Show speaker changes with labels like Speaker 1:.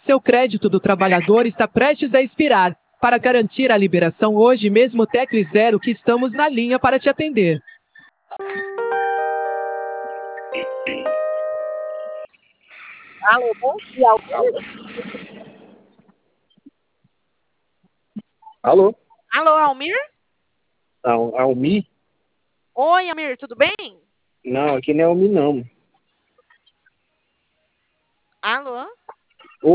Speaker 1: Seu crédito do trabalhador está prestes a expirar. Para garantir a liberação hoje mesmo, tecle 0 que estamos na linha para te atender.
Speaker 2: Alô, bom dia, Almir.
Speaker 3: Alô?
Speaker 2: Alô, Almir?
Speaker 3: Almi?
Speaker 2: Oi, Almir, tudo bem?
Speaker 3: Não, aqui não é Almi, não.
Speaker 2: Alô?